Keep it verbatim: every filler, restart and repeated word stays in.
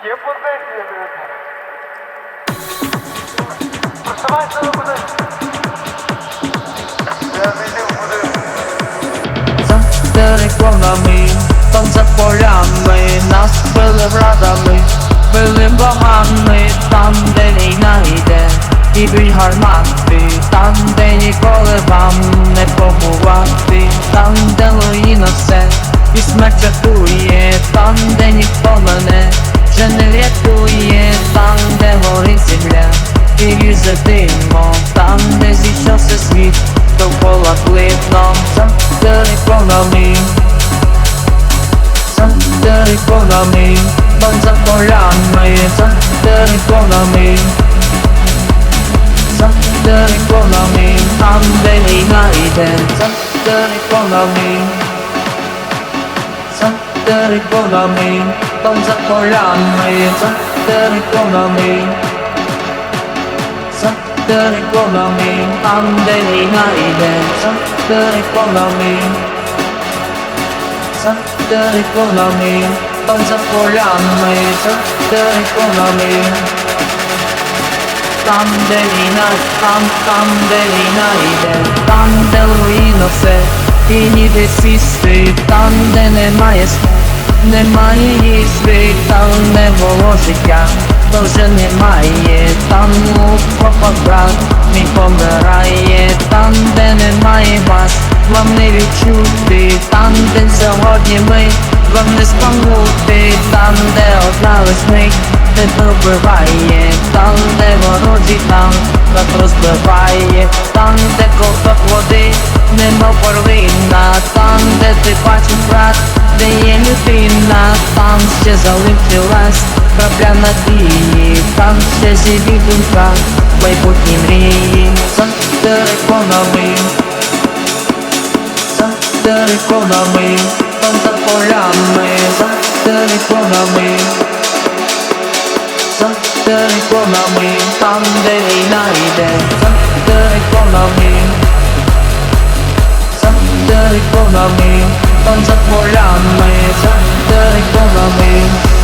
Є позиція, друзі. Просувайся на будинок. Я зайду в будинок. За териконами, там за полями, нас били врадами, били богами, там, де війна йде, і б'ють гармати, там, де ніколи вам не побувати, там, де руїна все, і смерть рятує, там, де ніхто мене вже не рятує, там, де горить земля, і різе димом, там, де зійшовся світ, довкола плином, за териконами, за териконами, там за полями, за териконами, за териконами, там, де війна йде, за териконами, за териконами, там за полями, за териконами, за териконами, там, де війна йде, за териконами, за териконами, там за полями, за териконами, там, де війна, там, там, де війна йде, там, де руїна все, і ніде сісти, там, де немає сну, немає їсти, там, де було життя, то вже немає, там у брат мій помирає, там, де немає вас, вам не відчути, там, де сьогодні ми, вам не спамути, там, де одна весник не добиває, там, де ворожий танк так розбиває, там, де ковток води, нема перлина, там, де ти бачиш брат, де є людина, там ще заливчий лес, крапля надії, там ще живі думка, майбутні мрії, за териконами, за териконами, там за полями, за териконами, за териконами, там, де війна йде, за териконами, за териконами, там за полями, за териконами.